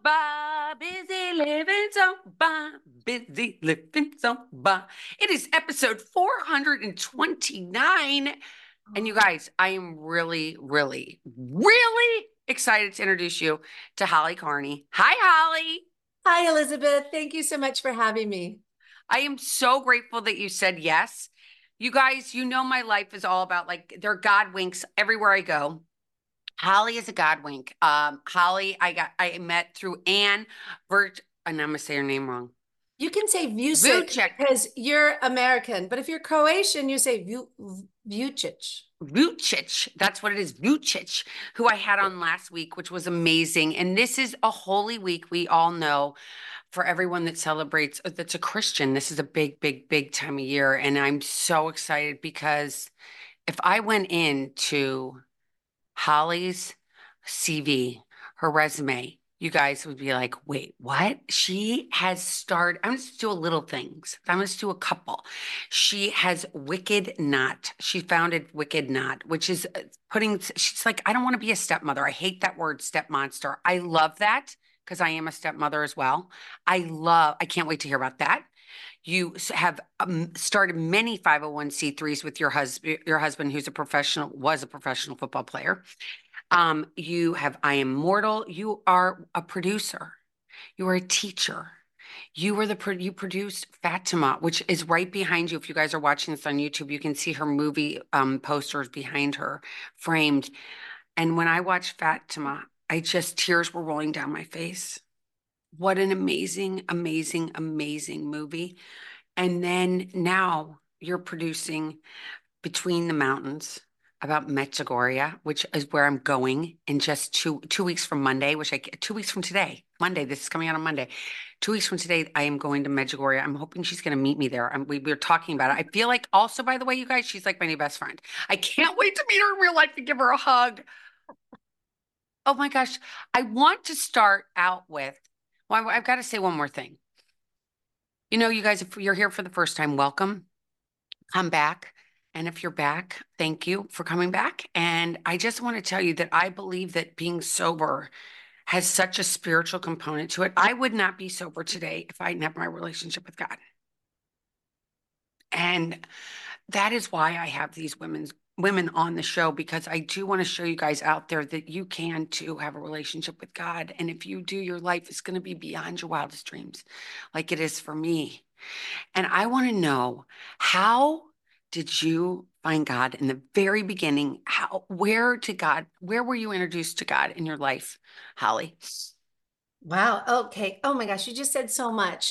ba, busy living so ba, busy living so ba. It is episode 429. And you guys, I am really, really, really excited to introduce you to Holly Carney. Hi, Holly. Hi, Elizabeth. Thank you so much for having me. I am so grateful that you said yes. You guys, you know my life is all about like there are God winks everywhere I go. Holly is a God wink. Holly, I met through Anne Vert, and I'm gonna say her name wrong. You can say Vucic Vucic, because you're American, but if you're Croatian, you say Vucic. Vucic. That's what it is. Vucic, who I had on last week, which was amazing. And this is a holy week. We all know for everyone that celebrates, that's a Christian. This is a big, big, big time of year. And I'm so excited because if I went into Holly's CV, her resume, you guys would be like, wait, what? She has started. I'm just do a little things. I'm just do a couple. She has Wicked Knot. She founded Wicked Knot, which is she's like, I don't want to be a stepmother. I hate that word, step monster. I love that because I am a stepmother as well. I can't wait to hear about that. You have started many 501(c)(3)s with your husband, was a professional football player. You have I Am Mortal. You are a producer. You are a teacher. You produced Fatima, which is right behind you. If you guys are watching this on YouTube, you can see her movie posters behind her, framed. And when I watched Fatima, I just tears were rolling down my face. What an amazing, amazing, amazing movie. And then now you're producing Between the Mountains about Medjugorje, which is where I'm going in just two weeks from Monday, 2 weeks from today, Monday. This is coming out on Monday. 2 weeks from today, I am going to Medjugorje. I'm hoping she's going to meet me there. We were talking about it. I feel like also, by the way, you guys, she's like my new best friend. I can't wait to meet her in real life and give her a hug. Oh my gosh. I want to start out with, well, I've got to say one more thing. You know, you guys, if you're here for the first time, welcome. Come back. And if you're back, thank you for coming back. And I just want to tell you that I believe that being sober has such a spiritual component to it. I would not be sober today if I didn't have my relationship with God. And that is why I have these women on the show, because I do want to show you guys out there that you can too have a relationship with God. And if you do, your life is going to be beyond your wildest dreams, like it is for me. And I want to know, how did you find God in the very beginning? Where were you introduced to God in your life, Holly? Wow. Okay. Oh my gosh, you just said so much.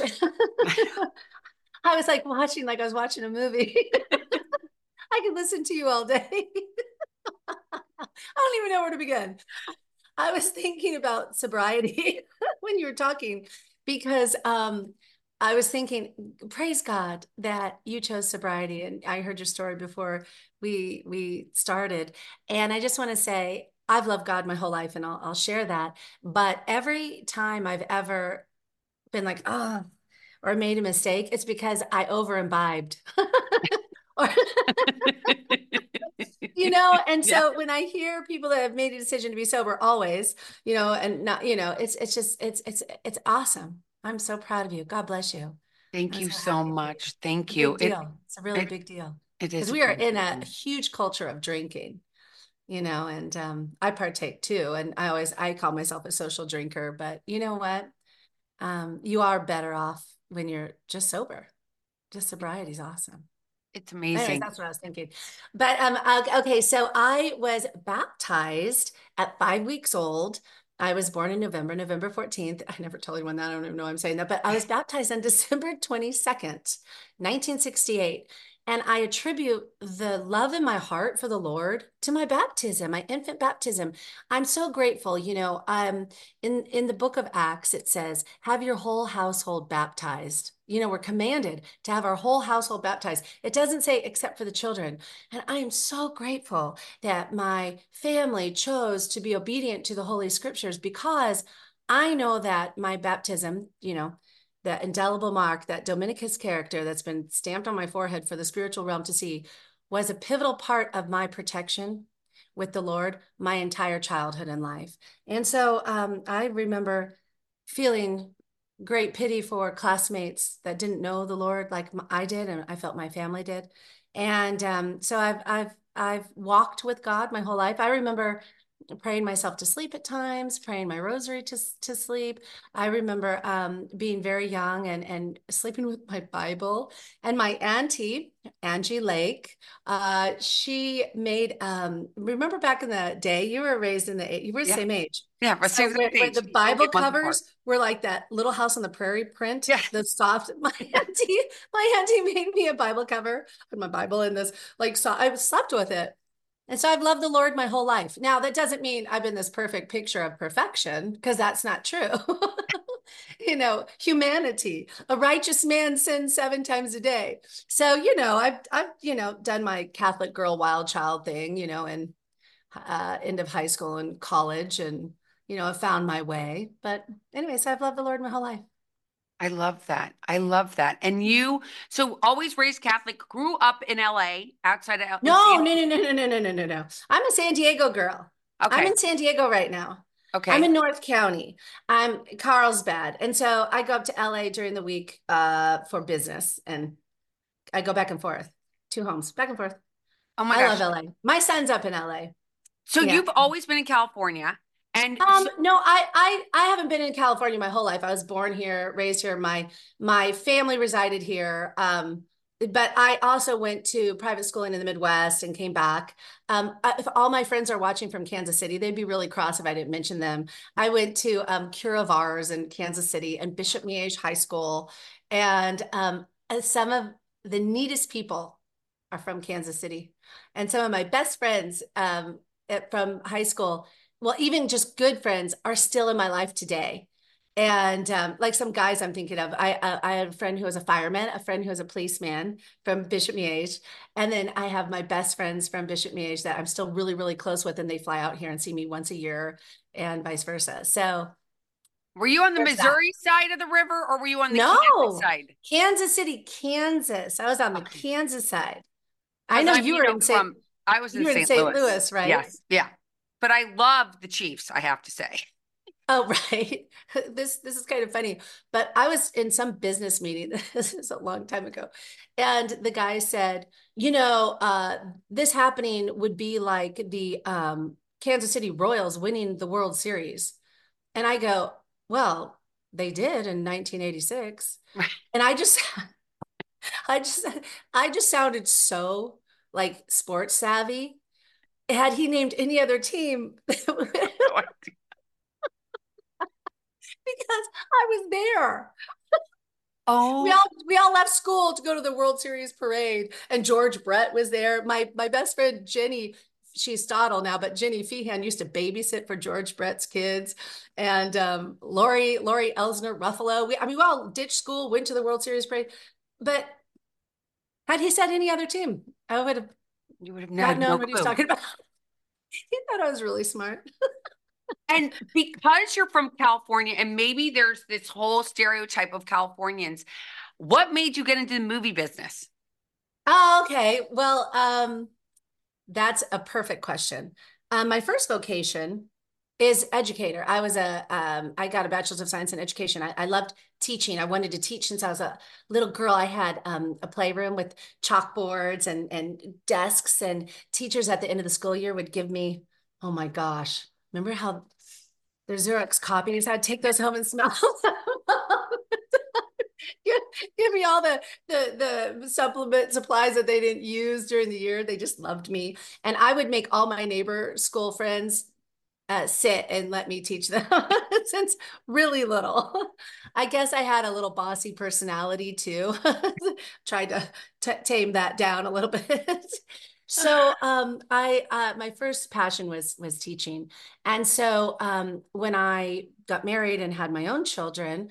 I was like I was watching a movie. I could listen to you all day. I don't even know where to begin. I was thinking about sobriety when you were talking because I was thinking, praise God that you chose sobriety. And I heard your story before we started. And I just want to say I've loved God my whole life and I'll share that. But every time I've ever been like, oh, or made a mistake, it's because I over imbibed. Or and Yeah. so when I hear people that have made a decision to be sober always, and not, it's just it's awesome. I'm so proud of you. God bless you. Thank I'm you so so happy for you. much. Thank It's a you. big deal. It's a really It big deal it because is a we are really in big a deal. huge culture of drinking, and I partake too. And I call myself a social drinker, but you know what? You are better off when you're just sober. Just sobriety is awesome. It's Anyways, amazing. that's what I was thinking. But okay, so I was baptized at 5 weeks old. I was born in November 14th. I never told anyone that. I don't even know why I'm saying that, but I was baptized on December 22nd, 1968. And I attribute the love in my heart for the Lord to my baptism, my infant baptism. I'm so grateful. In the book of Acts, it says, have your whole household baptized. We're commanded to have our whole household baptized. It doesn't say except for the children. And I am so grateful that my family chose to be obedient to the Holy Scriptures because I know that my baptism, the indelible mark, that Dominicus character that's been stamped on my forehead for the spiritual realm to see, was a pivotal part of my protection with the Lord my entire childhood and life. And so I remember feeling great pity for classmates that didn't know the Lord like I did, and I felt my family did. And so I've walked with God my whole life. I remember praying myself to sleep at times, praying my rosary to sleep. I remember being very young and sleeping with my Bible. And my auntie, Angie Lake, she made, remember back in the day, you were raised in you were the Yeah. same age. Yeah. But So same where age. the It's only Bible a month apart. covers were like that Little House on the Prairie print, Yeah. the soft, my auntie made me a Bible cover, put my Bible in this, like, so I slept with it. And so I've loved the Lord my whole life. Now, that doesn't mean I've been this perfect picture of perfection, because that's not true. Humanity. A righteous man sins 7 times a day. So, I've done my Catholic girl wild child thing, and end of high school and college, and I found my way. But anyway, so I've loved the Lord my whole life. I love that. I love that. And you, so always raised Catholic, grew up in LA, outside of in No, San. no, no, no, no, no, no, no, no, no. I'm a San Diego girl. I'm Okay. in San Diego right now. I'm Okay. in North County. I'm Carlsbad. And so I go up to LA during the week for business, and I go back and forth. Two homes, back and forth. Oh my I love gosh. LA. My son's up in LA. So Yeah. you've always been in California. And so, No, I haven't been in California my whole life. I was born here, raised here. My family resided here. But I also went to private schooling in the Midwest and came back. If all my friends are watching from Kansas City, they'd be really cross if I didn't mention them. I went to Cura Vars in Kansas City and Bishop Miege High School, and some of the neatest people are from Kansas City, and some of my best friends from high school, well, even just good friends, are still in my life today. And like some guys I'm thinking of, I had a friend who was a fireman, a friend who was a policeman from Bishop Miege, and then I have my best friends from Bishop Miege that I'm still really, really close with, and they fly out here and see me once a year, and vice versa. So were you on the there's that. Missouri side of the river or were you on the Kansas No, side? Kansas City, Kansas. I was on the Okay. Kansas side. I Because know I'm, I was in You were in St. St. Louis. Louis, right? Yes. Yeah. But I love the Chiefs, I have to say. Oh, right. This is kind of funny, but I was in some business meeting. This is a long time ago. And the guy said, this happening would be like the Kansas City Royals winning the World Series. And I go, well, they did in 1986. And I just, I just sounded so like sports savvy. Had he named any other team, because I was there. We Oh, all we all left school to go to the World Series parade, and George Brett was there. My best friend Jenny, she's Stottle now, but Jenny Feehan used to babysit for George Brett's kids, and Lori Elsner Ruffalo. We all ditched school, went to the World Series parade. But had he said any other team, I would have you would have not had no known what he was clue. talking about. He thought I was really smart. And because you're from California, and maybe there's this whole stereotype of Californians, what made you get into the movie business? Oh, okay. Well, that's a perfect question. My first vocation is educator. I got a bachelor's of science in education. I loved teaching. I wanted to teach since I was a little girl. I had a playroom with chalkboards and desks, and teachers at the end of the school year would give me, oh my gosh, remember how their Xerox copies? I'd take those home and smell them. give, give me all the supplement supplies that they didn't use during the year. They just loved me. And I would make all my neighbor school friends sit and let me teach them since really little. I guess I had a little bossy personality too. Tried to tame that down a little bit. So I my first passion was teaching. And so when I got married and had my own children,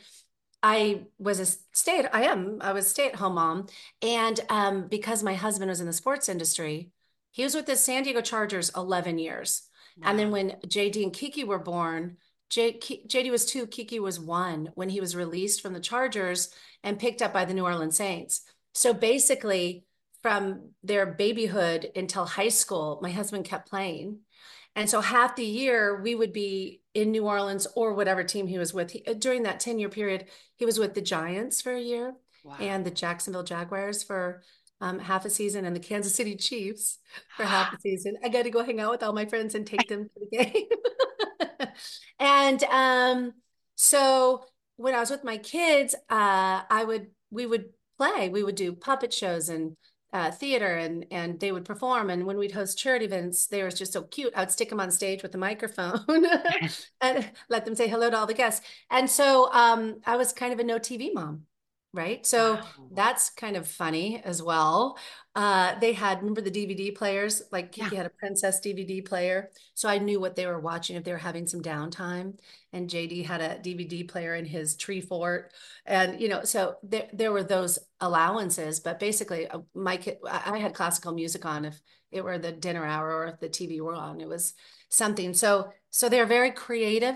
I was a stay-at-home mom. And because my husband was in the sports industry, he was with the San Diego Chargers 11 years. And then Wow. when JD and Kiki were born, JD was 2, Kiki was 1 when he was released from the Chargers and picked up by the New Orleans Saints. So basically, from their babyhood until high school, my husband kept playing. And so half the year we would be in New Orleans or whatever team he was with. During that 10-year period, he was with the Giants for a year Wow. and the Jacksonville Jaguars for half a season and the Kansas City Chiefs for half a season. I got to go hang out with all my friends and take them to the game. And so when I was with my kids, we would play. We would do puppet shows and theater, and they would perform. And when we'd host charity events, they were just so cute. I would stick them on stage with a microphone and let them say hello to all the guests. And so I was kind of a no TV mom. Right. So Wow. that's kind of funny as well. They had, remember the DVD players? Like Yeah. Kiki had a Princess DVD player. So I knew what they were watching if they were having some downtime. And JD had a DVD player in his tree fort. And, so there were those allowances. But basically, my kid, I had classical music on if it were the dinner hour or if the TV were on. It was something. So they're very creative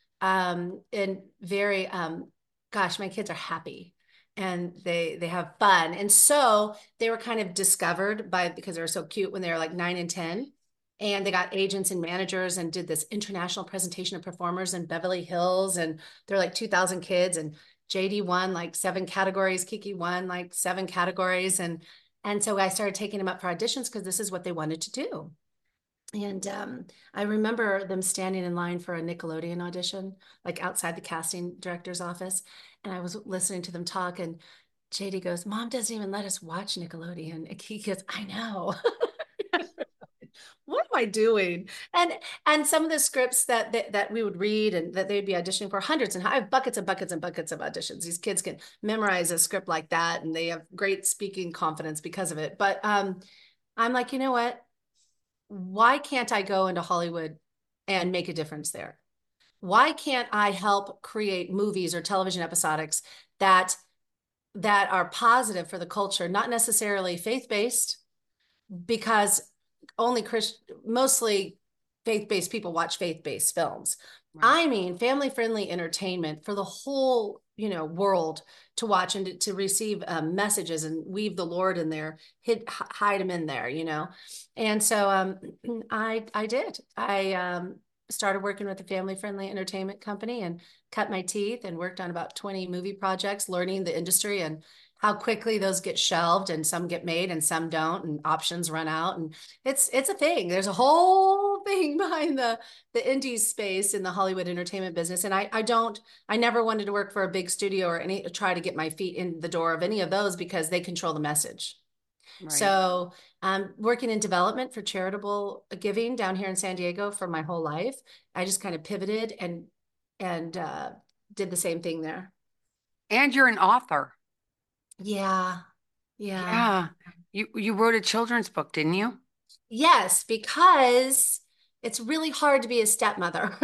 and very, gosh, my kids are happy and they have fun. And so they were kind of discovered because they were so cute when they were like 9 and 10. And they got agents and managers and did this international presentation of performers in Beverly Hills. And they're like 2,000 kids. And JD won like 7 categories. Kiki won like 7 categories. And so I started taking them up for auditions because this is what they wanted to do. And I remember them standing in line for a Nickelodeon audition, like outside the casting director's office. And I was listening to them talk, and JD goes, Mom doesn't even let us watch Nickelodeon. And he goes, I know. What am I doing? And some of the scripts that we would read and that they'd be auditioning for, hundreds, and I have buckets and buckets and buckets of auditions. These kids can memorize a script like that, and they have great speaking confidence because of it. But I'm like, you know what? Why can't I go into Hollywood and make a difference there? Why can't I help create movies or television episodics that are positive for the culture, not necessarily faith-based, because mostly faith-based people watch faith-based films. Right. I mean, family-friendly entertainment for the whole, world to watch and to receive messages and weave the Lord in there, hide them in there. And so I did. I started working with a family-friendly entertainment company and cut my teeth and worked on about 20 movie projects, learning the industry and how quickly those get shelved and some get made and some don't and options run out. And it's a thing. There's a whole thing behind the indie space in the Hollywood entertainment business. And I never wanted to work for a big studio or try to get my feet in the door of any of those because they control the message. Right. So I'm working in development for charitable giving down here in San Diego for my whole life. I just kind of pivoted and did the same thing there. And you're an author. Yeah. Yeah. Yeah. You wrote a children's book, didn't you? Yes, because it's really hard to be a stepmother.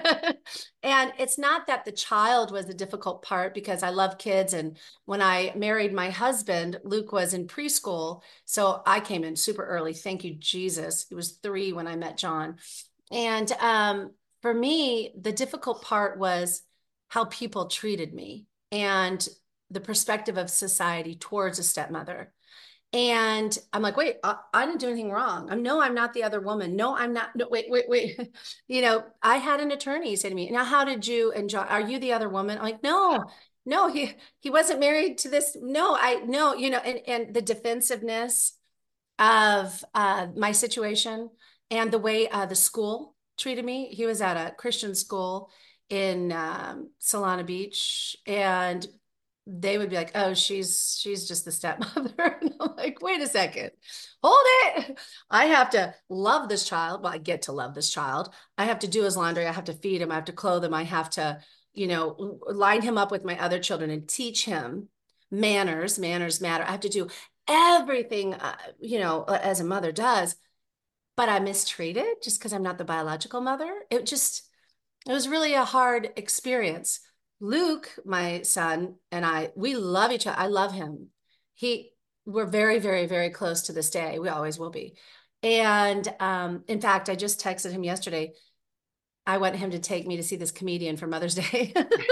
And it's not that the child was the difficult part because I love kids. And when I married my husband, Luke was in preschool. So I came in super early. Thank you, Jesus. He was 3 when I met John. And for me, the difficult part was how people treated me and the perspective of society towards a stepmother. And I'm like, wait, I didn't do anything wrong. I'm not the other woman. No, I'm not. No, wait. I had an attorney say to me, now, how did you and John, are you the other woman? I'm like, no, he wasn't married to this. No, and the defensiveness of my situation and the way the school treated me. He was at a Christian school in Solana Beach, and they would be like, "Oh, she's just the stepmother," and I'm like, "Wait a second, hold it! I have to love this child. Well, I get to love this child. I have to do his laundry. I have to feed him. I have to clothe him. I have to, line him up with my other children and teach him manners. Manners matter. I have to do everything, as a mother does, but I'm mistreated just because I'm not the biological mother. It was really a hard experience. Luke, my son, and we love each other. I love him. We're very, very, very close to this day. We always will be. And in fact, I just texted him yesterday. I want him to take me to see this comedian for Mother's Day.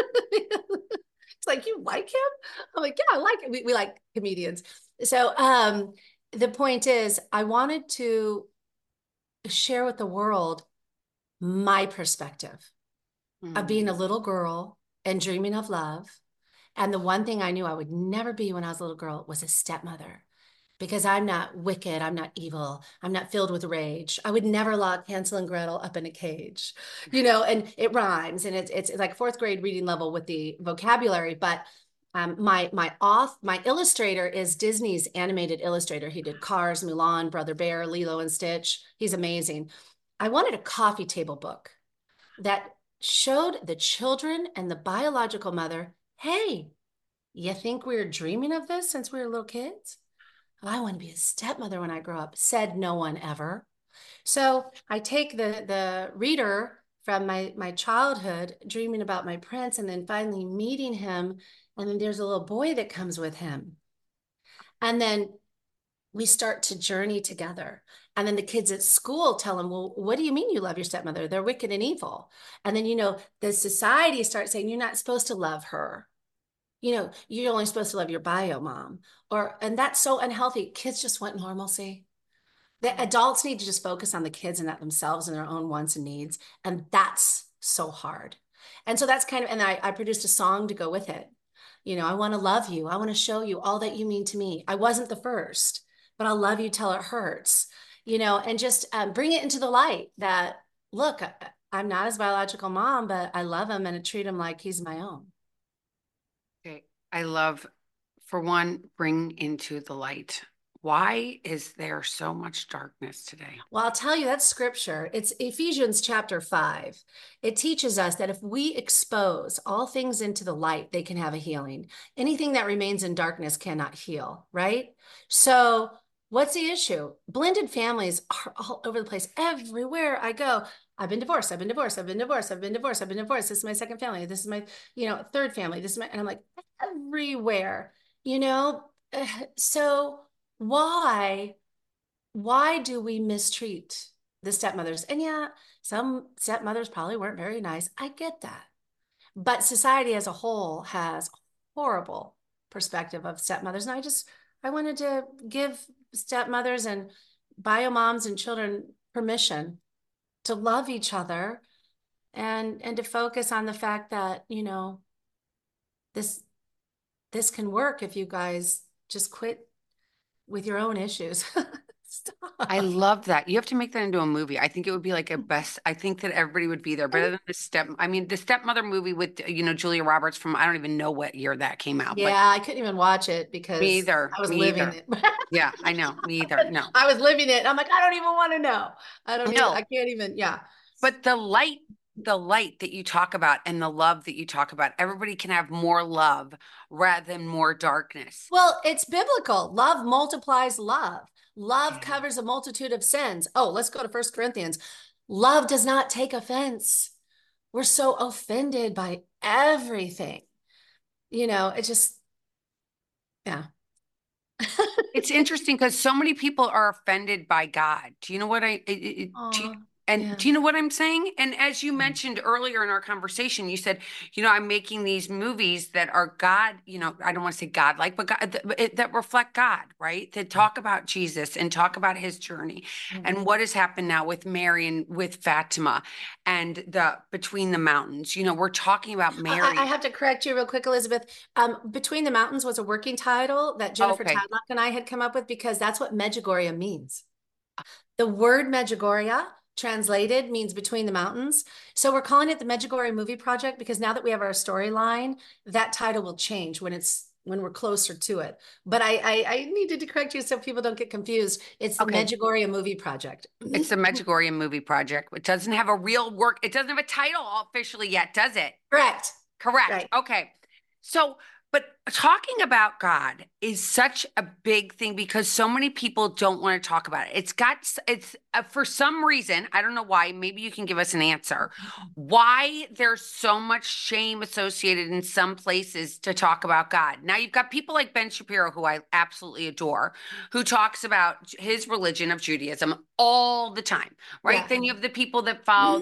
It's like, you like him? I'm like, yeah, I like it. We like comedians. So the point is, I wanted to share with the world my perspective. of being a little girl and dreaming of love. And the one thing I knew I would never be when I was a little girl was a stepmother because I'm not wicked. I'm not evil. I'm not filled with rage. I would never lock Hansel and Gretel up in a cage, and it rhymes and it's like fourth grade reading level with the vocabulary. But my illustrator is Disney's animated illustrator. He did Cars, Mulan, Brother Bear, Lilo and Stitch. He's amazing. I wanted a coffee table book that showed the children and the biological mother, hey, you think we were dreaming of this since we were little kids? Oh, I want to be a stepmother when I grow up, said no one ever. So I take the reader from my childhood, dreaming about my prince, and then finally meeting him. And then there's a little boy that comes with him. And then we start to journey together. And then the kids at school tell them, well, what do you mean you love your stepmother? They're wicked and evil. And then, the society starts saying, you're not supposed to love her. You're only supposed to love your bio mom. And that's so unhealthy. Kids just want normalcy. The adults need to just focus on the kids and not themselves and their own wants and needs. And that's so hard. And so that's and I produced a song to go with it. I want to love you. I want to show you all that you mean to me. I wasn't the first, but I'll love you till it hurts, and just bring it into the light that, look, I'm not his biological mom, but I love him and I treat him like he's my own. Okay. I love, for one, bring into the light. Why is there so much darkness today? Well, I'll tell you, that's scripture. It's Ephesians chapter 5. It teaches us that if we expose all things into the light, they can have a healing. Anything that remains in darkness cannot heal, right? So, what's the issue? Blended families are all over the place. Everywhere I go, I've been divorced. I've been divorced. I've been divorced. I've been divorced. I've been divorced. This is my second family. This is my, third family. And I'm like, everywhere, you know? So, why do we mistreat the stepmothers? And yeah, some stepmothers probably weren't very nice. I get that. But society as a whole has horrible perspective of stepmothers. And I wanted to give stepmothers and bio moms and children permission to love each other and to focus on the fact that, this can work if you guys just quit with your own issues. Stop. I love that. You have to make that into a movie. I think it would be like a best. I think that everybody would be there better than the stepmother movie with, Julia Roberts from, I don't even know what year that came out, Yeah, but I couldn't even watch it me because either. I was Me living either. it. Yeah, I know. Me either. No, I was living it. I'm like, I don't even want to know. I no. can't even, yeah. But the light that you talk about and the love that you talk about, everybody can have more love rather than more darkness. Well, it's biblical. Love multiplies love. Love Yeah. covers a multitude of sins. Oh, let's go to First Corinthians. Love does not take offense. We're so offended by everything. It just, yeah. It's interesting because so many people are offended by God. Do you know what Oh, and yeah. do you know what I'm saying? And as you mentioned earlier in our conversation, you said, I'm making these movies that are God, I don't want to say God-like, but God, that reflect God, right? That talk about Jesus and talk about his journey and what has happened now with Mary and with Fatima and the Between the Mountains. We're talking about Mary. I have to correct you real quick, Elizabeth. Between the Mountains was a working title that Jennifer Okay. Tadlock and I had come up with because that's what Medjugorje means. The word Medjugorje translated means between the mountains. So we're calling it the Medjugorje Movie Project because now that we have our storyline, that title will change when we're closer to it. But I needed to correct you so people don't get confused. It's the Okay. Medjugorje Movie Project. It's the Medjugorje Movie Project. It doesn't have a real work. It doesn't have a title officially yet, does it? Correct. Correct. Right. Okay. So, but talking about God is such a big thing because so many people don't want to talk about it. It's for some reason, I don't know why, maybe you can give us an answer, why there's so much shame associated in some places to talk about God. Now, you've got people like Ben Shapiro, who I absolutely adore, who talks about his religion of Judaism all the time, right? Yeah. Then you have the people that follow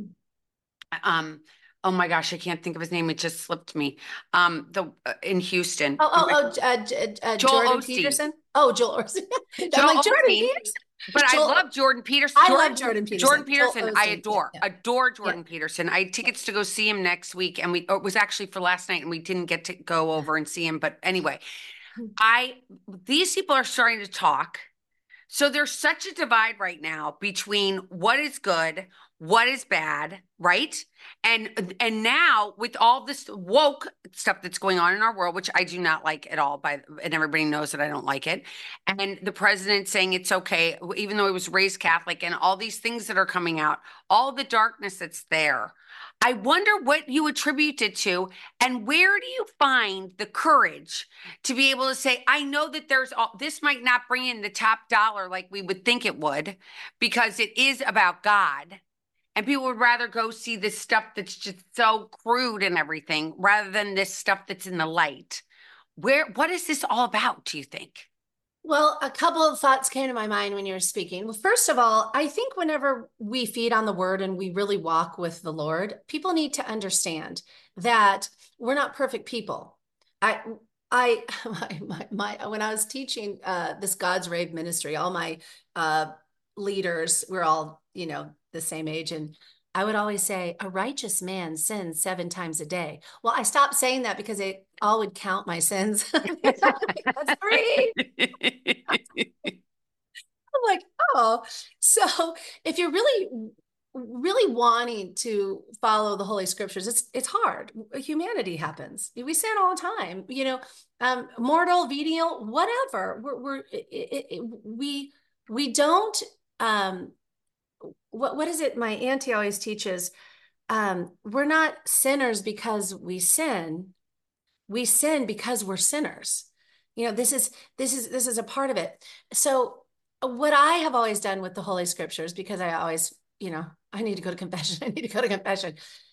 um, oh my gosh, I can't think of his name. It just slipped me. The in Houston. Joel Joel Jordan Osteen. Peterson. Oh, Joel Osteen. I'm Joel like, Jordan Osteen. Peterson. But I Joel, love Jordan Peterson. I love Jordan Jordan Peterson. Joel Peterson, I Osteen. Yeah, adore, yeah, adore yeah, Jordan Peterson. I had yeah, tickets to go see him next week, and it was actually for last night, and we didn't get to go yeah. over and see him. But anyway, I these people are starting to talk. So there's such a divide right now between what is good, what is bad, right? And now with all this woke stuff that's going on in our world, which I do not like at all, and everybody knows that I don't like it, and the president saying it's okay, even though he was raised Catholic, and all these things that are coming out, all the darkness that's there. I wonder what you attribute it to, and where do you find the courage to be able to say, I know that this might not bring in the top dollar like we would think it would, because it is about God. And people would rather go see this stuff that's just so crude and everything rather than this stuff that's in the light. What is this all about, do you think? Well, a couple of thoughts came to my mind when you were speaking. Well, first of all, I think whenever we feed on the word and we really walk with the Lord, people need to understand that we're not perfect people. I, I, when I was teaching this God's Rave ministry, all my leaders, we're all, the same age. And I would always say, a righteous man sins 7 times a day. Well, I stopped saying that because they all would count my sins. That's three. I'm like, oh, so if you're really wanting to follow the Holy Scriptures, it's hard. Humanity happens. We sin all the time. Mortal, venial, whatever. We don't. What is it? My auntie always teaches. We're not sinners because we sin. We sin because we're sinners. This is a part of it. So what I have always done with the Holy Scriptures, because I always, I need to go to confession. I need to go to confession.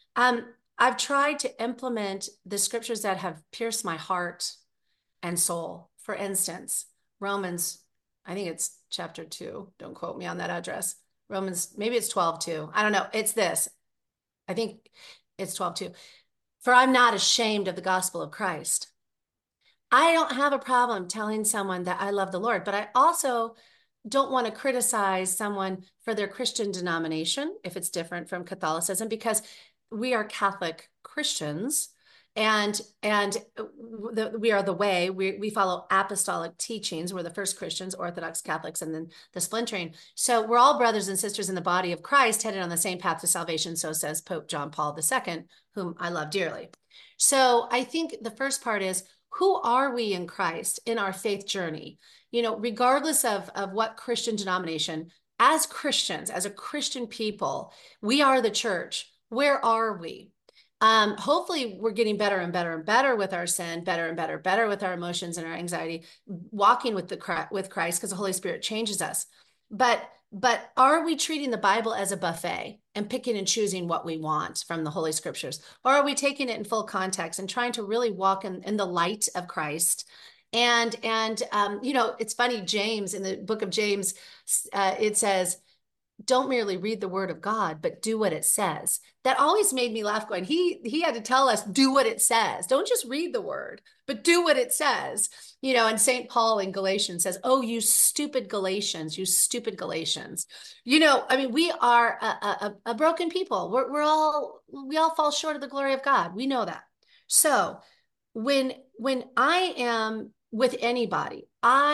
I've tried to implement the scriptures that have pierced my heart and soul. For instance, Romans, I think it's chapter 2. Don't quote me on that address. Romans, maybe it's 12:2. I don't know. It's this. I think it's 12:2. For I'm not ashamed of the gospel of Christ. I don't have a problem telling someone that I love the Lord, but I also don't want to criticize someone for their Christian denomination if it's different from Catholicism, because we are Catholic Christians, and we are the way. We follow apostolic teachings. We're the first Christians, Orthodox Catholics, and then the splintering. So we're all brothers and sisters in the body of Christ, headed on the same path to salvation. So says Pope John Paul II, whom I love dearly. So I think the first part is, who are we in Christ in our faith journey? Regardless of what Christian denomination, as Christians, as a Christian people, we are the church. Where are we? Hopefully we're getting better and better and better with our sin, better and better with our emotions and our anxiety, walking with Christ, because the Holy Spirit changes us. But are we treating the Bible as a buffet and picking and choosing what we want from the Holy Scriptures? Or are we taking it in full context and trying to really walk in the light of Christ? And it's funny, James, in the book of James, it says, don't merely read the word of God, but do what it says. That always made me laugh, going, he had to tell us, do what it says. Don't just read the word, but do what it says. And St. Paul in Galatians says, oh, you stupid Galatians, you stupid Galatians. I mean, we are a broken people. We all fall short of the glory of God. We know that. So when I am with anybody,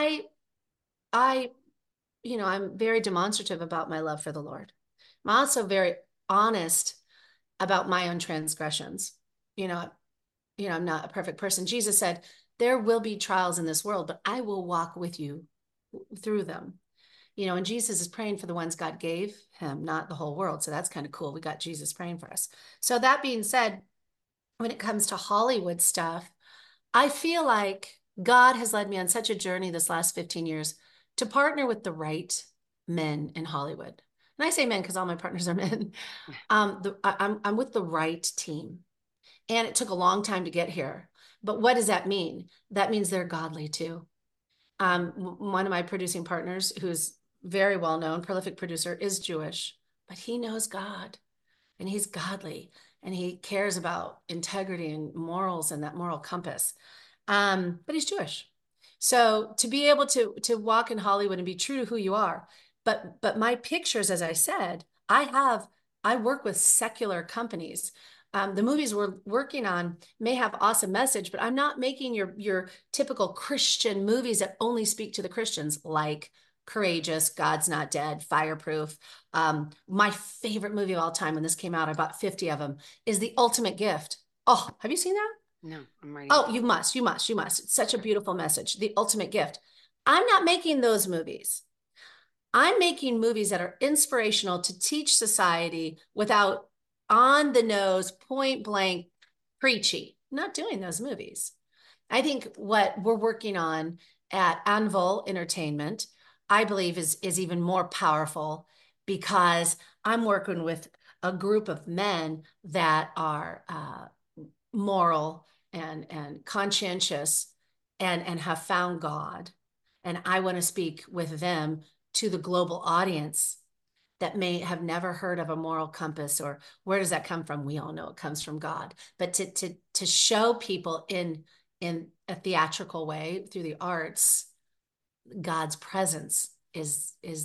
I'm very demonstrative about my love for the Lord. I'm also very honest about my own transgressions. I'm not a perfect person. Jesus said, there will be trials in this world, but I will walk with you through them. And Jesus is praying for the ones God gave him, not the whole world. So that's kind of cool. We got Jesus praying for us. So that being said, when it comes to Hollywood stuff, I feel like God has led me on such a journey this last 15 years to partner with the right men in Hollywood. And I say men because all my partners are men. I'm with the right team. And it took a long time to get here. But what does that mean? That means they're godly too. One of my producing partners, who's very well known, prolific producer, is Jewish, but he knows God and he's godly and he cares about integrity and morals and that moral compass. But he's Jewish. So to be able to walk in Hollywood and be true to who you are, but my pictures, as I said, I work with secular companies. The movies we're working on may have awesome message, but I'm not making your typical Christian movies that only speak to the Christians, like Courageous, God's Not Dead, Fireproof. My favorite movie of all time when this came out, I bought 50 of them, is The Ultimate Gift. Oh, have you seen that? No, I'm writing it Oh, down. you must. It's such a beautiful message. The Ultimate Gift. I'm not making those movies. I'm making movies that are inspirational to teach society without on the nose, point blank, preachy. I'm not doing those movies. I think what we're working on at Anvil Entertainment, I believe is even more powerful because I'm working with a group of men that are moral and conscientious and have found God. And I want to speak with them to the global audience that may have never heard of a moral compass, or where does that come from? We all know it comes from God. But to show people in a theatrical way through the arts, God's presence is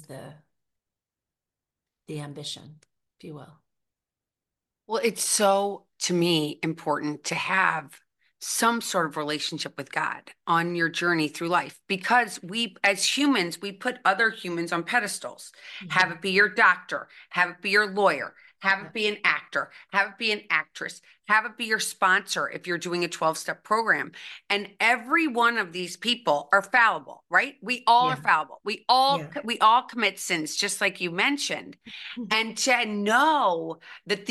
the ambition, if you will. Well, it's so, to me, important to have some sort of relationship with God on your journey through life because we, as humans, we put other humans on pedestals. Have it be your doctor, have it be your lawyer, have it be an actor, have it be an actress, have it be your sponsor if you're doing a 12-step program. And every one of these people are fallible, right? We all are Yeah. fallible. Yeah. We all commit sins, just like you mentioned. And to know that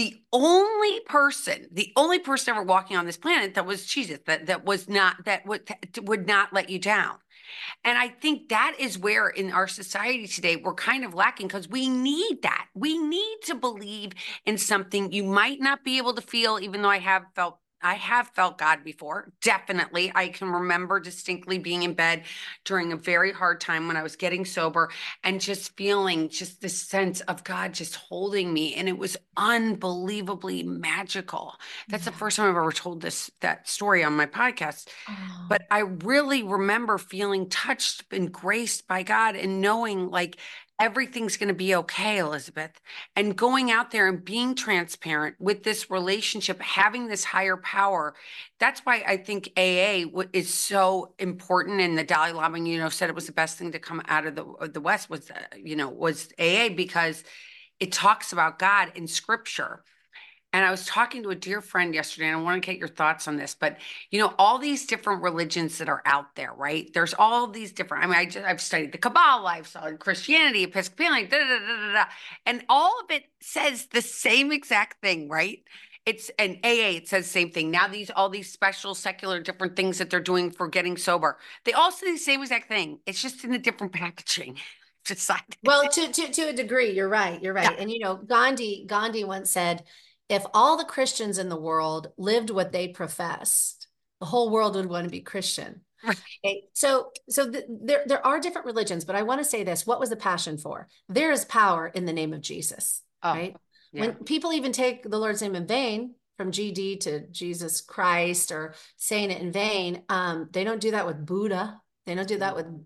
the only person ever walking on this planet that was Jesus, that was not, that would not let you down. And I think that is where in our society today, we're kind of lacking because we need that. We need to believe in something you might not be able to feel, even though I have felt God before. Definitely. I can remember distinctly being in bed during a very hard time when I was getting sober and just feeling just this sense of God just holding me. And it was unbelievably magical. That's the Yeah. first time I've ever told that story on my podcast. Oh, But I really remember feeling touched and graced by God and knowing like everything's going to be okay, Elizabeth. And going out there and being transparent with this relationship, having this higher power. That's why I think AA is so important. And the Dalai Lama, said it was the best thing to come out of the West was AA because it talks about God in scripture. And I was talking to a dear friend yesterday, and I want to get your thoughts on this. But all these different religions that are out there, right? There's all these different. I mean, I've studied the Kabbalah, I've studied Christianity, Episcopalian, da da da da da, and all of it says the same exact thing, right? It's an AA. It says the same thing. Now all these special secular different things that they're doing for getting sober, they all say the same exact thing. It's just in a different packaging. Decided. well, to a degree, you're right. You're Yeah. right. And Gandhi once said, if all the Christians in the world lived what they professed, the whole world would want to be Christian. Okay. There are different religions, but I want to say this: what was the passion for? There is power in the name of Jesus, Oh, right? When yeah. people even take the Lord's name in vain, from GD to Jesus Christ, or saying it in vain, they don't do that with Buddha. They don't do that with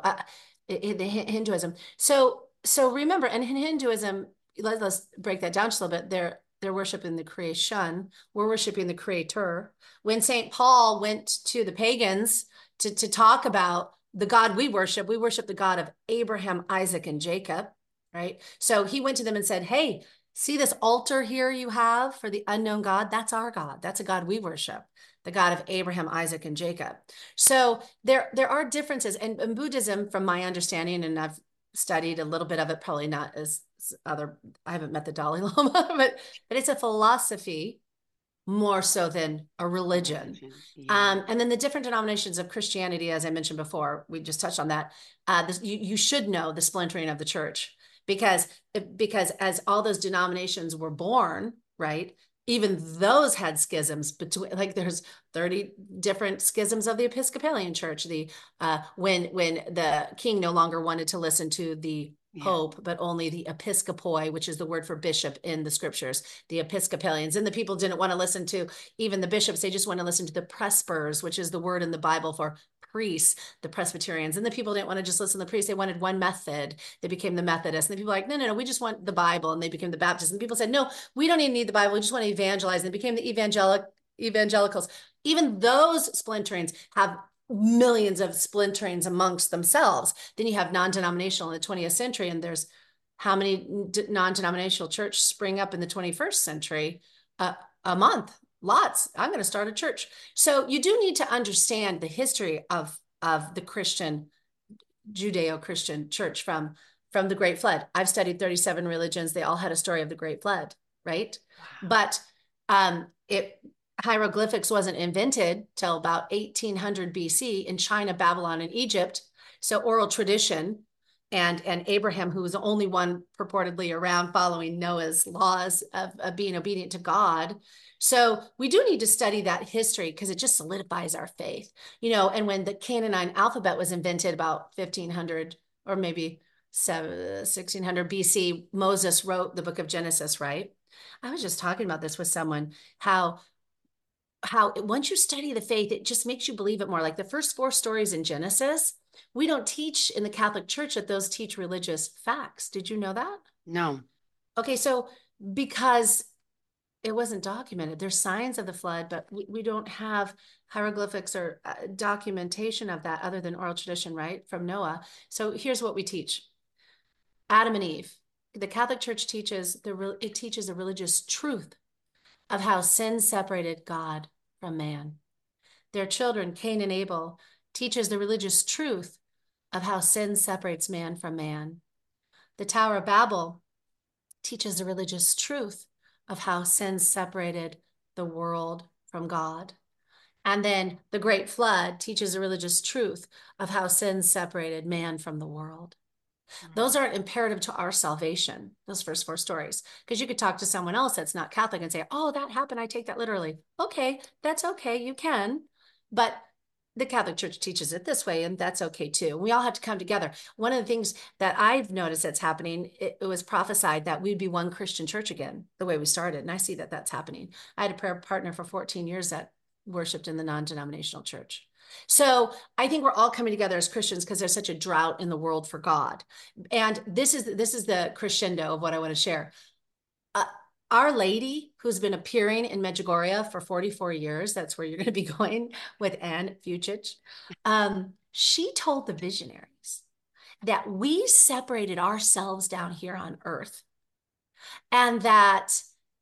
in Hinduism. So remember, and in Hinduism, let's break that down just a little bit. They're worshiping the creation. We're worshiping the creator. When St. Paul went to the pagans to talk about the God we worship the God of Abraham, Isaac, and Jacob, right? So he went to them and said, hey, see this altar here you have for the unknown God? That's our God. That's a God we worship, the God of Abraham, Isaac, and Jacob. So there are differences. And in Buddhism, from my understanding, and I've studied a little bit of it, probably not as I haven't met the Dalai Lama, but it's a philosophy more so than a religion. Yeah. And then the different denominations of Christianity, as I mentioned before, we just touched on that. You should know the splintering of the church because as all those denominations were born, right? Even those had schisms between, like there's 30 different schisms of the Episcopalian Church. When the king no longer wanted to listen to the Yeah. Pope, but only the episcopoi, which is the word for bishop in the scriptures, the Episcopalians. And the people didn't want to listen to even the bishops. They just want to listen to the prespers, which is the word in the Bible for priests, the Presbyterians, and the people didn't want to just listen to the priests. They wanted one method. They became the Methodists. And the people were like, no, we just want the Bible. And they became the Baptists. And people said, no, we don't even need the Bible. We just want to evangelize. And they became the evangelicals. Even those splinterings have millions of splinterings amongst themselves. Then you have non-denominational in the 20th century, and there's how many non-denominational churches spring up in the 21st century? A month, lots. I'm going to start a church. So you do need to understand the history of the Christian, Judeo-Christian church from the Great Flood. I've studied 37 religions. They all had a story of the Great Flood, right? Wow. But hieroglyphics wasn't invented till about 1800 BC in China, Babylon, and Egypt. So oral tradition and Abraham, who was the only one purportedly around following Noah's laws of being obedient to God. So we do need to study that history because it just solidifies our faith, and when the Canaanite alphabet was invented about 1500 or maybe 1600 BC, Moses wrote the book of Genesis, right? I was just talking about this with someone, how once you study the faith, it just makes you believe it more. Like the first 4 stories in Genesis, we don't teach in the Catholic Church that those teach religious facts. Did you know that? No. Okay, so because it wasn't documented, there's signs of the flood, but we don't have hieroglyphics or documentation of that other than oral tradition, right? From Noah. So here's what we teach. Adam and Eve. The Catholic Church teaches the religious truth of how sin separated God from man. Their children, Cain and Abel, teaches the religious truth of how sin separates man from man. The Tower of Babel teaches the religious truth of how sin separated the world from God. And then the Great Flood teaches the religious truth of how sin separated man from the world. Those aren't imperative to our salvation, those first 4 stories, because you could talk to someone else that's not Catholic and say, oh, that happened. I take that literally. Okay, that's okay. You can. But the Catholic Church teaches it this way, and that's okay too. We all have to come together. One of the things that I've noticed that's happening, it was prophesied that we'd be one Christian church again, the way we started. And I see that that's happening. I had a prayer partner for 14 years that worshiped in the non-denominational church. So I think we're all coming together as Christians because there's such a drought in the world for God. And this is the crescendo of what I want to share. Our Lady, who's been appearing in Medjugorje for 44 years, that's where you're going to be going with Anne Vucic. She told the visionaries that we separated ourselves down here on earth and that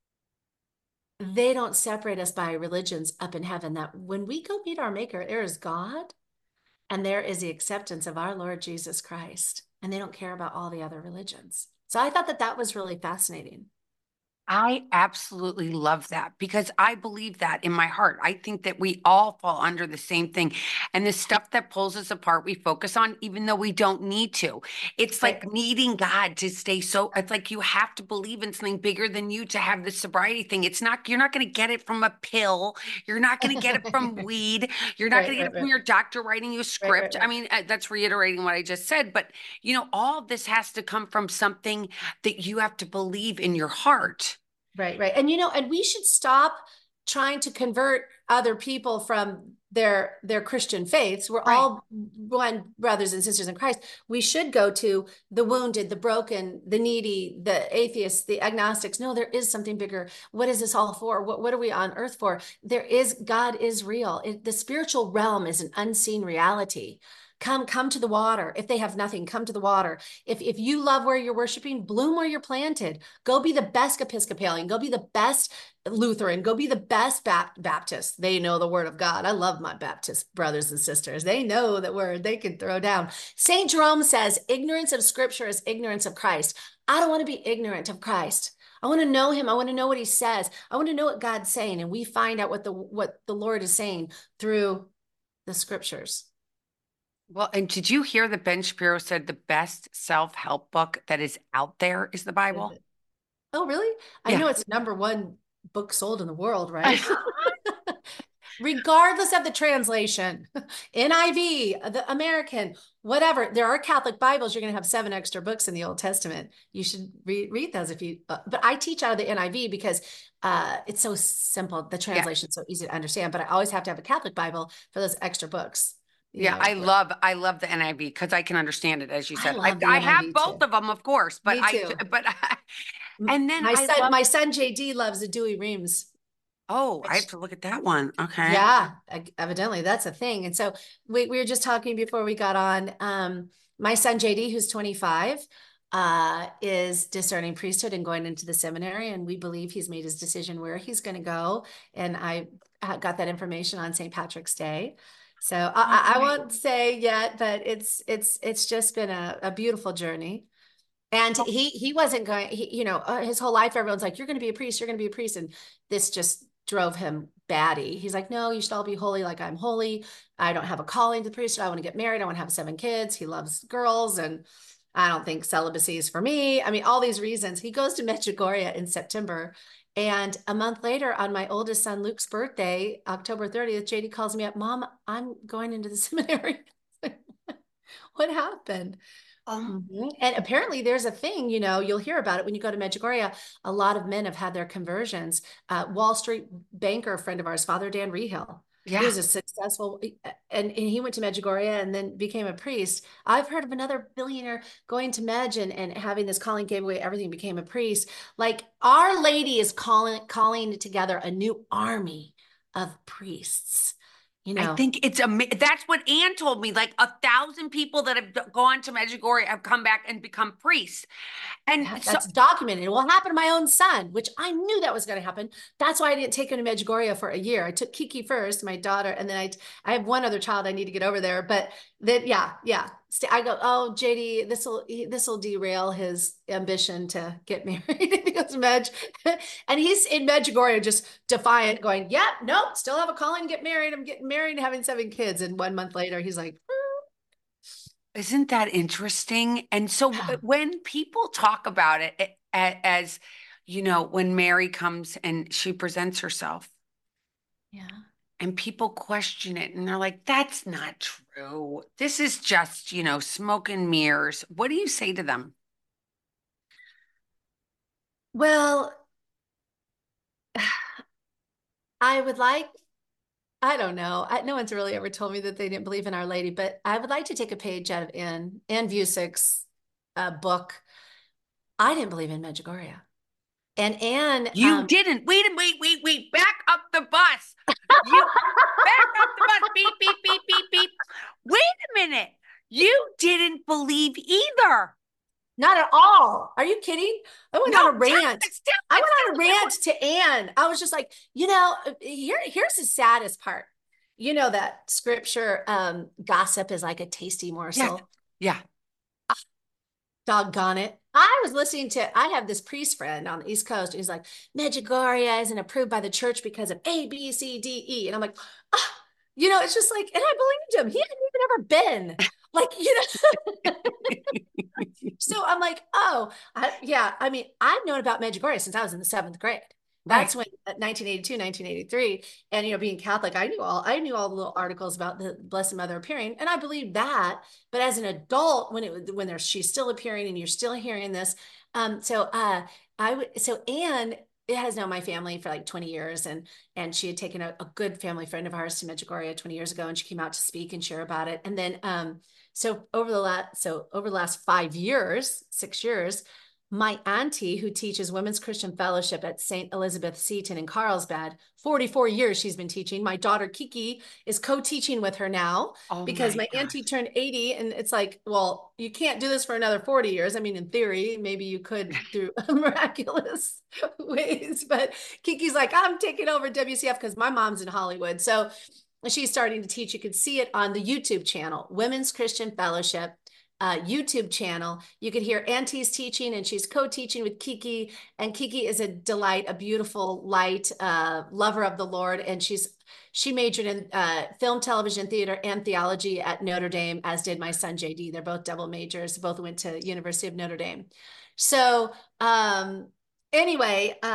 they don't separate us by religions up in heaven, that when we go meet our maker, there is God and there is the acceptance of our Lord Jesus Christ, and they don't care about all the other religions. So I thought that that was really fascinating. I absolutely love that because I believe that in my heart. I think that we all fall under the same thing. And the stuff that pulls us apart, we focus on, even though we don't need to. It's Right, like needing God to stay so, it's like you have to believe in something bigger than you to have the sobriety thing. It's not, you're not going to get it from a pill. You're not going to get it from weed. You're not going right, to get right, it from right, your doctor writing you a right, right, script. I right. mean, that's reiterating what I just said. But, all of this has to come from something that you have to believe in your heart. Right, right. And and we should stop trying to convert other people from their Christian faiths. We're Right. all one brothers and sisters in Christ. We should go to the wounded, the broken, the needy, the atheists, the agnostics. No, there is something bigger. What is this all for? What are we on earth for? God is real. The spiritual realm is an unseen reality. Come to the water. If they have nothing, come to the water. If you love where you're worshiping, bloom where you're planted. Go be the best Episcopalian. Go be the best Lutheran. Go be the best Baptist. They know the word of God. I love my Baptist brothers and sisters. They know that word they can throw down. St. Jerome says, ignorance of scripture is ignorance of Christ. I don't want to be ignorant of Christ. I want to know him. I want to know what he says. I want to know what God's saying. And we find out what the Lord is saying through the scriptures. Well, and did you hear that Ben Shapiro said the best self-help book that is out there is the Bible? Oh, really? I Yeah. know it's #1 book sold in the world, right? Regardless of the translation, NIV, the American, whatever. There are Catholic Bibles. You're going to have 7 extra books in the Old Testament. You should read those if you. But I teach out of the NIV because it's so simple. The Yeah. translation is so easy to understand. But I always have to have a Catholic Bible for those extra books. you Yeah, know, I love the NIV because I can understand it, as you I said. love the I have NIV both too. of them, of course, but Me too. and then I love, My son JD loves the Dewey Reams, oh, I have which to look at that one. Okay. yeah, evidently that's a thing. And so we were just talking before we got on. My son JD, who's 25, is discerning priesthood and going into the seminary, and we believe he's made his decision where he's going to go. And I got that information on St. Patrick's Day. So I Okay. won't say yet, but it's just been a beautiful journey. And he wasn't going, his whole life, everyone's like, you're going to be a priest, you're going to be a priest. And this just drove him batty. He's like, no, you should all be holy like I'm holy. I don't have a calling to the priesthood. I want to get married. I want to have 7 kids. He loves girls. And I don't think celibacy is for me. I mean, all these reasons. He goes to Medjugorje in September. And a month later, on my oldest son Luke's birthday, October 30th, JD calls me up, Mom, I'm going into the seminary. What happened? Um, And apparently, there's a thing, you'll hear about it when you go to Medjugorje. A lot of men have had their conversions. Wall Street banker friend of ours, Father Dan Rehill, yeah. who's a successful, and he went to Medjugorje and then became a priest. I've heard of another billionaire going to Medj and having this calling, gave away everything, became a priest. Like Our Lady is calling together a new army of priests. You I know, think it's that's what Ann told me. Like 1,000 people that have gone to Medjugorje have come back and become priests. And so That's documented. It will happen to my own son, which I knew that was going to happen. That's why I didn't take him to Medjugorje for a year. I took Kiki first, my daughter, and then I have one other child I need to get over there. But then, yeah. I go, oh, JD, this will derail his ambition to get married. He goes to Medj, and he's in Medjugorje, just defiant, going, yeah, nope, still have a calling, get married. I'm getting married and having 7 kids. And 1 month later, he's like, isn't that interesting? And so yeah, when people talk about it as, when Mary comes and she presents herself yeah. and people question it and they're like, that's not true. This is just, smoke and mirrors. What do you say to them? Well, I would like I don't know. No one's really ever told me that they didn't believe in Our Lady, but I would like to take a page out of Anne Vucic's book. I didn't believe in Medjugorje. And Anne, You didn't. Wait. Back up the bus. You back up the bus. Beep, beep, beep, beep, beep. Wait a minute. You didn't believe either. not at all. Are you kidding? I went No, on a tell rant. us, tell I us, went on a tell rant us. to Anne. I was just like, here's the saddest part. You know that scripture, gossip is like a tasty Yeah, morsel. yeah. Doggone it. I have this priest friend on the East Coast. He's like, Medjugorje isn't approved by the church because of A, B, C, D, E. And I'm like, oh, it's just like, and I believed him. He hadn't even ever been. Like, so I'm like, oh, yeah. I mean, I've known about Medjugorje since I was in the 7th grade. Right. That's when 1982, 1983, and being Catholic, I knew all the little articles about the Blessed Mother appearing, and I believed that. But as an adult, she's still appearing, and you're still hearing this, so Anne has known my family for like 20 years, and she had taken a good family friend of ours to Medjugorje 20 years ago, and she came out to speak and share about it, and then so over the last 5 years, 6 years, my auntie, who teaches Women's Christian Fellowship at St. Elizabeth Seton in Carlsbad, 44 years she's been teaching. My daughter Kiki is co-teaching with her now Oh because my my auntie gosh. turned 80, and it's like, well, you can't do this for another 40 years. I mean, in theory, maybe you could through miraculous ways, but Kiki's like, I'm taking over WCF because my mom's in Hollywood. So she's starting to teach. You can see it on the YouTube channel, Women's Christian Fellowship YouTube channel. You could hear Auntie's teaching, and she's co-teaching with Kiki. And Kiki is a delight, a beautiful light, lover of the Lord. And she majored in film, television, theater, and theology at Notre Dame, as did my son JD. They're both double majors. Both went to University of Notre Dame. So anyway,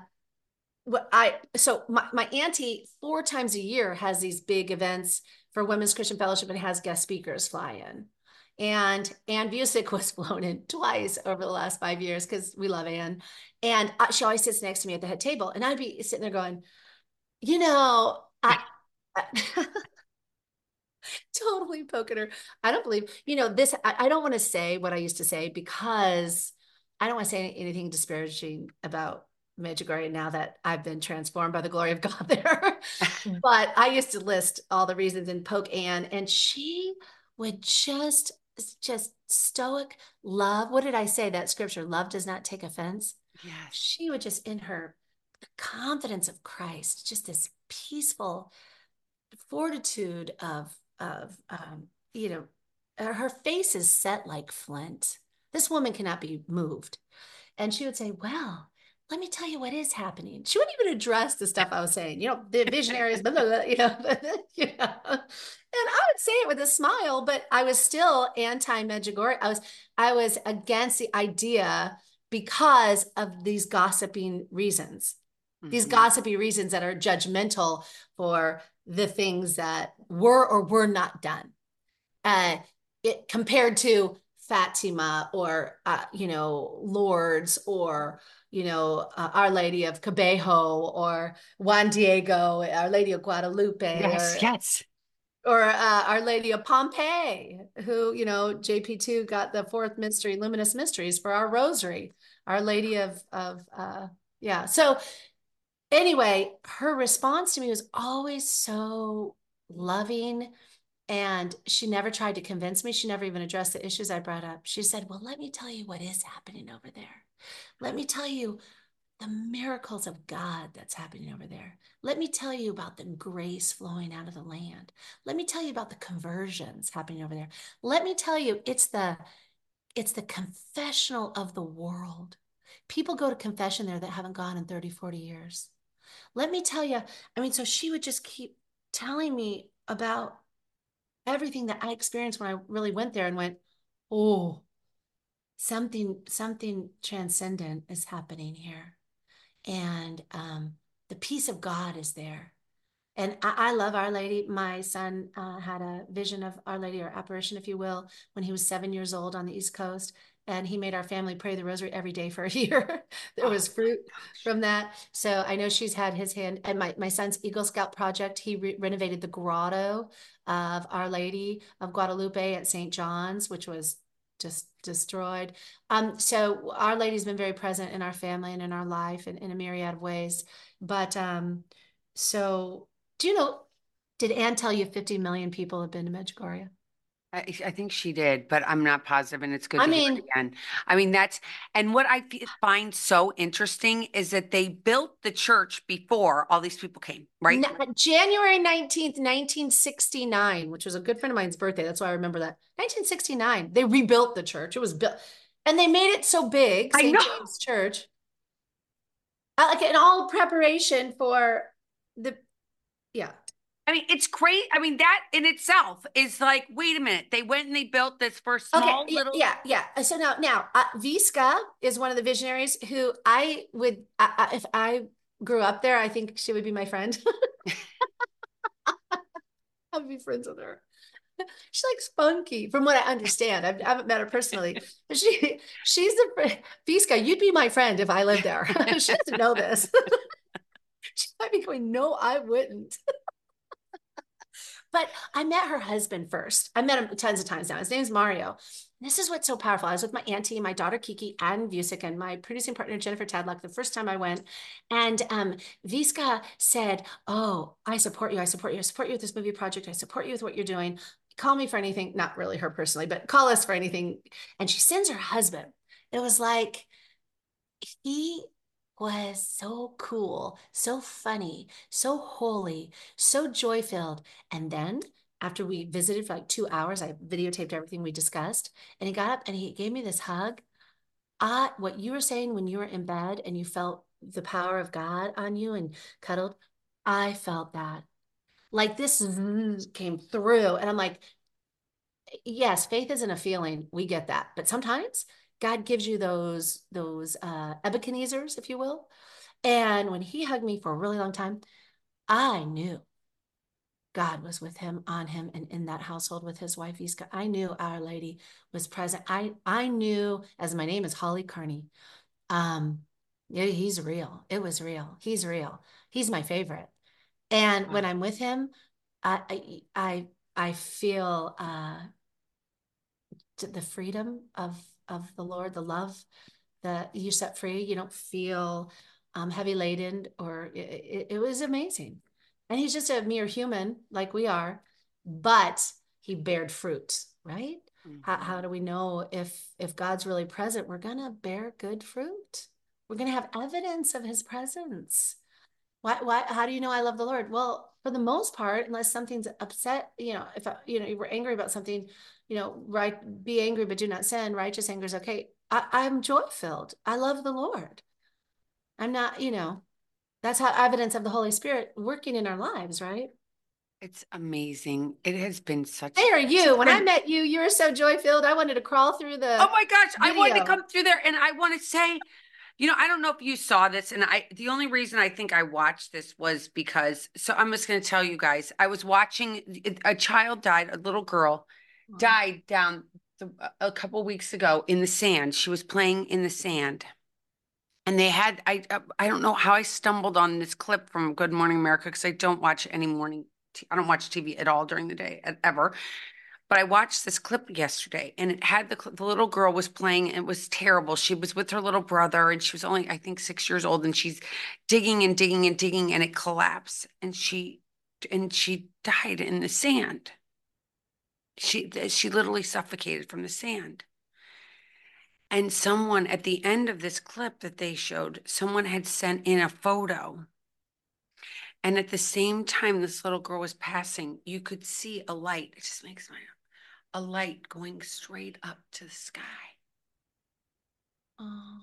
my auntie 4 times a year has these big events for Women's Christian Fellowship and has guest speakers fly in. And Ann Busick was flown in twice over the last 5 years because we love Ann. And she always sits next to me at the head table. And I'd be sitting there going, I total believe poking her. I don't believe, this. I don't want to say what I used to say because I don't want to say anything disparaging about Medjugorje now that I've been transformed by the glory of God there. But I used to list all the reasons and poke Anne, and she would just stoic love. What did I say? That scripture, love does not take offense. Yes. She would just in her confidence of Christ, just this peaceful fortitude of her face is set like flint. This woman cannot be moved. And she would say, well, let me tell you what is happening. She wouldn't even address the stuff I was saying, the visionaries, blah, blah, blah, And I would say it with a smile, but I was still anti-Medjugorje. I was against the idea because of these gossiping reasons, these gossipy reasons that are judgmental for the things that were or were not done. Compared to Fatima or Lourdes or Our Lady of Cabejo or Juan Diego, Our Lady of Guadalupe, Yes, yes. or Our Lady of Pompeii, who JP2 got the fourth mystery, luminous mysteries for our rosary, Our Lady of yeah. So anyway, her response to me was always so loving. And she never tried to convince me. She never even addressed the issues I brought up. She said, well, let me tell you what is happening over there. Let me tell you the miracles of God that's happening over there. Let me tell you about the grace flowing out of the land. Let me tell you about the conversions happening over there. Let me tell you, it's the confessional of the world. People go to confession there that haven't gone in 30, 40 years. Let me tell you, so she would just keep telling me about everything that I experienced when I really went there and went, oh, something transcendent is happening here. And the peace of God is there. And I love Our Lady. My son had a vision of Our Lady, or apparition, if you will, when he was 7 years old on the East Coast. And he made our family pray the rosary every day for a year. There was fruit from that. So I know she's had his hand. And my son's Eagle Scout project, he renovated the grotto of Our Lady of Guadalupe at St. John's, which was just destroyed. So Our Lady's been very present in our family and in our life in a myriad of ways. But so do you know, did Anne tell you 50 million people have been to Medjugorje? I think she did, but I'm not positive, and it's good I to hear it mean, again. And what I find so interesting is that they built the church before all these people came, right? January 19th, 1969, which was a good friend of mine's birthday. That's why I remember that. 1969, they rebuilt the church. It was built, and they made it so big, I St. know. James Church, like in all preparation for the, yeah. I mean, it's great. I mean, that in itself is like, wait a minute. They went and they built this for a Okay, small little. yeah. So now, Visca is one of the visionaries who I would, if I grew up there, I think she would be my friend. I would be friends with her. She's like spunky, from what I understand. I haven't met her personally, but she's the Visca. You'd be my friend if I lived there. She doesn't know this. She might be going, no, I wouldn't. But I met her husband first. I met him tons of times now. His name's Mario. This is what's so powerful. I was with my auntie, my daughter Kiki, and Vusic, and my producing partner Jennifer Tadlock the first time I went. And Visca said, oh, I support you. I support you. I support you with this movie project. I support you with what you're doing. Call me for anything. Not really her personally, but call us for anything. And she sends her husband. It was like, he was so cool, so funny, so holy, so joy filled. And then after we visited for like 2 hours, I videotaped everything we discussed. And he got up and he gave me this hug. What you were saying when you were in bed and you felt the power of God on you and cuddled, I felt that. Like this came through. And I'm like, yes, faith isn't a feeling. We get that. But sometimes God gives you those Ebenezers, if you will. And when he hugged me for a really long time, I knew God was with him, on him, and in that household with his wife Iska. I knew Our Lady was present. I knew, as my name is Holly Kearney. Yeah, he's real. It was real. He's real. He's my favorite. And when I'm with him, I I I feel the freedom of the Lord, the love that you set free. You don't feel heavy laden, or it was amazing. And he's just a mere human like we are, but he bared fruit, right? How do we know if God's really present? We're gonna bear good fruit. We're gonna have evidence of his presence. Why, how do you know I love the Lord? Well, for the most part, unless something's upset, if you were angry about something, right, be angry, but do not sin. Righteous anger is okay. I'm joy filled. I love the Lord. I'm not, that's how evidence of the Holy Spirit working in our lives, right? It's amazing. It has been such, Hey, are it's you? just When I been, met you, you were so joy filled. I wanted to crawl through oh the my gosh, I wanted to video. come through there and I want to say, I don't know if you saw this, and the only reason I think I watched this was because, so I'm just going to tell you guys, I was watching, a child died, a little girl died down a couple weeks ago in the sand. She was playing in the sand. And they had, I don't know how I stumbled on this clip from Good Morning America because I don't watch any I don't watch TV at all during the day, ever. But I watched this clip yesterday and it had the little girl was playing. And it was terrible. She was with her little brother and she was only, I think, 6 years old. And she's digging and digging and digging and it collapsed. And she died in the sand. She literally suffocated from the sand. And someone at the end of this clip that they showed, someone had sent in a photo. And at the same time this little girl was passing, you could see a light. It just makes my a light going straight up to the sky. Oh,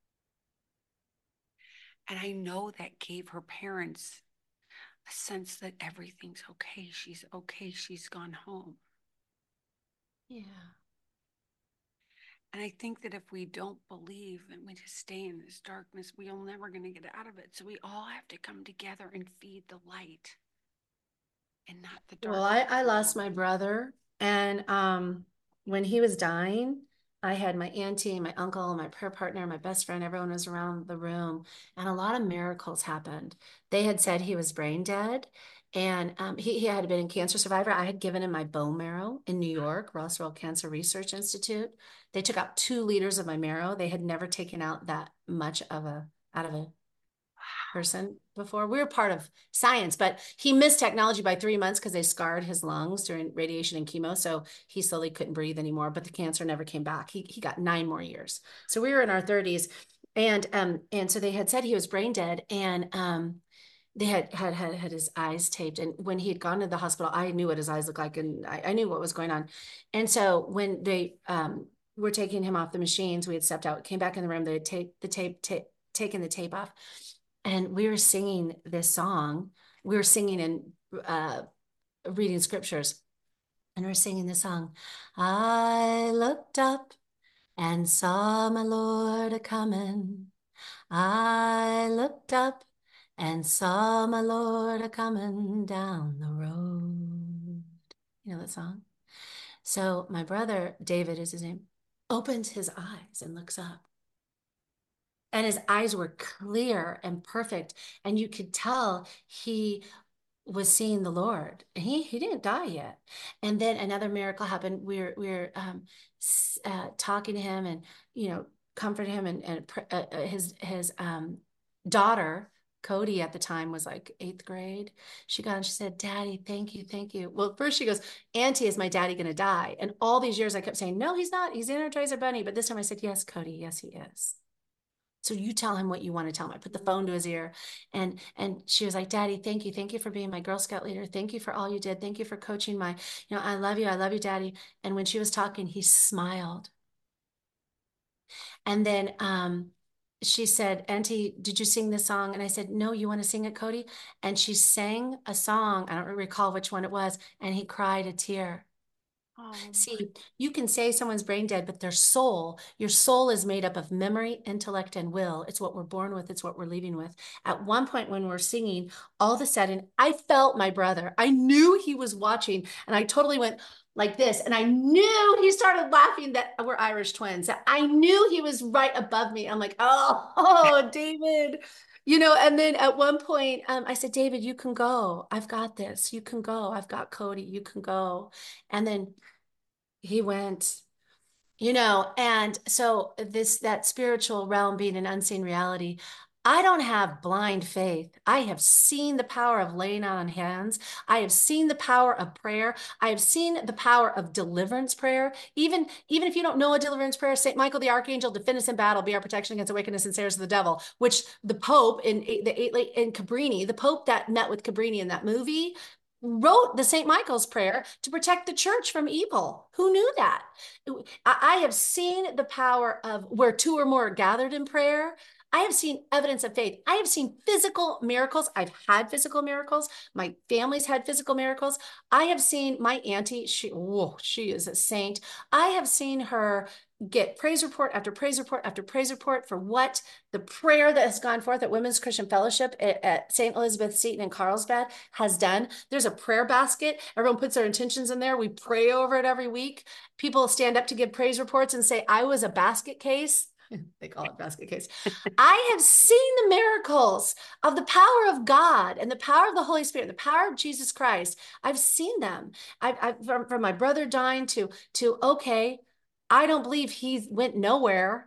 And I know that gave her parents a sense that everything's okay. She's okay. She's gone home. yeah. And I think that if we don't believe and we just stay in this darkness, we are never going to get out of it. So we all have to come together and feed the light and not the Well, darkness. I lost my brother, and when he was dying, I had my auntie, my uncle, my prayer partner, my best friend, everyone was around the room, and a lot of miracles happened. They had said he was brain dead, and he had been a cancer survivor. I had given him my bone marrow in New York, Roswell Cancer Research Institute. They took out 2 liters of my marrow. They had never taken out that much out of a person before. We were part of science, but he missed technology by 3 months because they scarred his lungs during radiation and chemo. So he slowly couldn't breathe anymore, but the cancer never came back. He got 9 more years. So we were in our 30s. And so they had said he was brain dead. And they had his eyes taped. And when he had gone to the hospital, I knew what his eyes looked like, and I knew what was going on. And so when they were taking him off the machines, we had stepped out, came back in the room, they had taken the tape off, and we were singing this song. We were singing and reading scriptures, and we are singing this song. I looked up and saw my Lord a coming. I looked up and saw my Lord a coming down the road. You know that song? So my brother, David is his name, opens his eyes and looks up. And his eyes were clear and perfect. And you could tell he was seeing the Lord. And he didn't die yet. And then another miracle happened. We were talking to him and, comforted him. And his daughter, Cody, at the time was like 8th grade. She got and she said, "Daddy, thank you, thank you." Well, first she goes, "Auntie, is my daddy going to die?" And all these years I kept saying, "No, he's not. He's Energizer Bunny." But this time I said, "Yes, Cody, yes, he is." So you tell him what you want to tell him. I put the phone to his ear, and she was like, "Daddy, thank you. Thank you for being my Girl Scout leader. Thank you for all you did. Thank you for coaching I love you. I love you, Daddy." And when she was talking, he smiled. And then she said, "Auntie, did you sing this song?" And I said, "No, you want to sing it, Cody?" And she sang a song. I don't recall which one it was. And he cried a tear. Oh, See, you can say someone's brain dead, but your soul is made up of memory, intellect, and will. It's what we're born with. It's what we're leaving with. At one point when we're singing, all of a sudden, I felt my brother. I knew he was watching, and I totally went like this. And I knew he started laughing that we're Irish twins. I knew he was right above me. I'm like, oh, David. And then at one point, I said, David, you can go. I've got this. You can go. I've got Cody. You can go. And then he went, and so that spiritual realm being an unseen reality. I don't have blind faith. I have seen the power of laying on hands. I have seen the power of prayer. I have seen the power of deliverance prayer. Even if you don't know a deliverance prayer, Saint Michael the Archangel, defend us in battle, be our protection against the wickedness and snares of the devil, which the Pope in Cabrini, the Pope that met with Cabrini in that movie, wrote the St. Michael's prayer to protect the church from evil. Who knew that? I have seen the power of where two or more are gathered in prayer. I have seen evidence of faith. I have seen physical miracles. I've had physical miracles. My family's had physical miracles. I have seen my auntie, she is a saint. I have seen her get praise report after praise report after praise report for what the prayer that has gone forth at Women's Christian Fellowship at St. Elizabeth Seton in Carlsbad has done. There's a prayer basket. Everyone puts their intentions in there. We pray over it every week. People stand up to give praise reports and say, I was a basket case. They call it basket case. I have seen the miracles of the power of God and the power of the Holy Spirit, the power of Jesus Christ. I've seen them. From my brother dying to okay, I don't believe he went nowhere.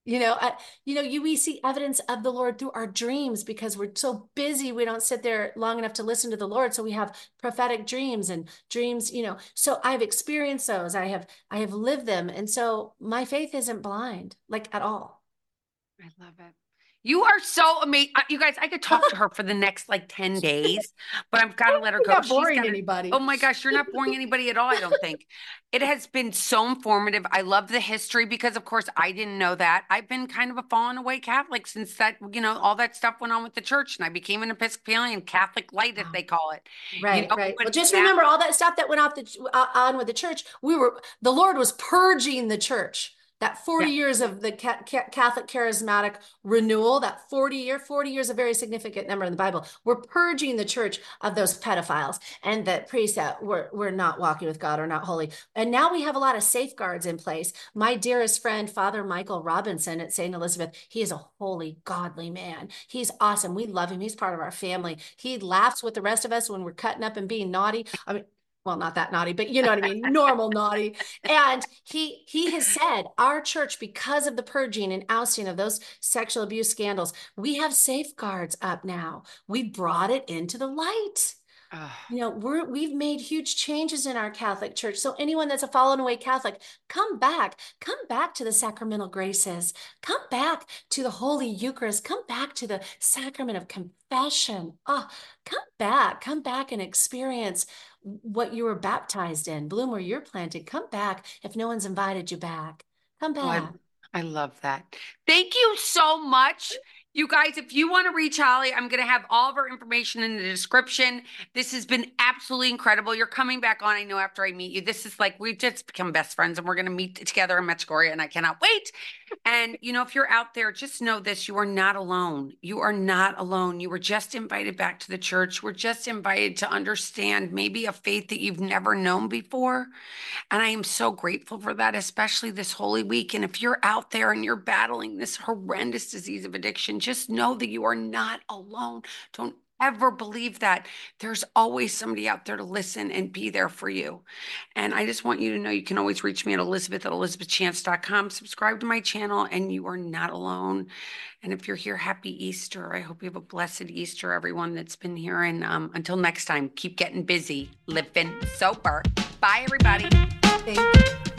We see evidence of the Lord through our dreams because we're so busy. We don't sit there long enough to listen to the Lord. So we have prophetic dreams and dreams, so I've experienced those. I have lived them. And so my faith isn't blind, like at all. I love it. You are so amazing. You guys, I could talk to her for the next like 10 days, but I've got to let her You're go. not boring anybody. Oh my gosh, you're not boring anybody at all, I don't think. It has been so informative. I love the history because, of course, I didn't know that. I've been kind of a fallen away Catholic since that, all that stuff went on with the church, and I became an Episcopalian Catholic light, as they call it. Right, right. But Well, just remember all that stuff that went on with the church. The Lord was purging the church. That 40 yeah. years of the Catholic charismatic renewal, that 40 years, a very significant number in the Bible. We're purging the church of those pedophiles and the priests that were not walking with God or not holy. And now we have a lot of safeguards in place. My dearest friend, Father Michael Robinson at St. Elizabeth, he is a holy, godly man. He's awesome. We love him. He's part of our family. He laughs with the rest of us when we're cutting up and being naughty. I mean, well, not that naughty, but you know what I mean, normal naughty. And he has said our church, because of the purging and ousting of those sexual abuse scandals, we have safeguards up now. We brought it into the light. We've made huge changes in our Catholic Church. So anyone that's a fallen away Catholic, come back to the sacramental graces, come back to the Holy Eucharist, come back to the sacrament of confession. Come back and experience what you were baptized in. Bloom where you're planted. Come back if no one's invited you back. Come back. I love that. Thank you so much. You guys, if you want to reach Holly, I'm going to have all of her information in the description. This has been absolutely incredible. You're coming back on, I know, after I meet you. This is like, we've just become best friends and we're going to meet together in Medjugorje and I cannot wait. And, if you're out there, just know this, you are not alone. You are not alone. You were just invited back to the church. We're just invited to understand maybe a faith that you've never known before. And I am so grateful for that, especially this Holy Week. And if you're out there and you're battling this horrendous disease of addiction, just know that you are not alone. Don't ever believe that. There's always somebody out there to listen and be there for you. And I just want you to know you can always reach me at elizabeth@elizabethchance.com. Subscribe to my channel and you are not alone. And if you're here, happy Easter. I hope you have a blessed Easter, everyone that's been here. And until next time, keep getting busy, living sober. Bye, everybody. Thank you.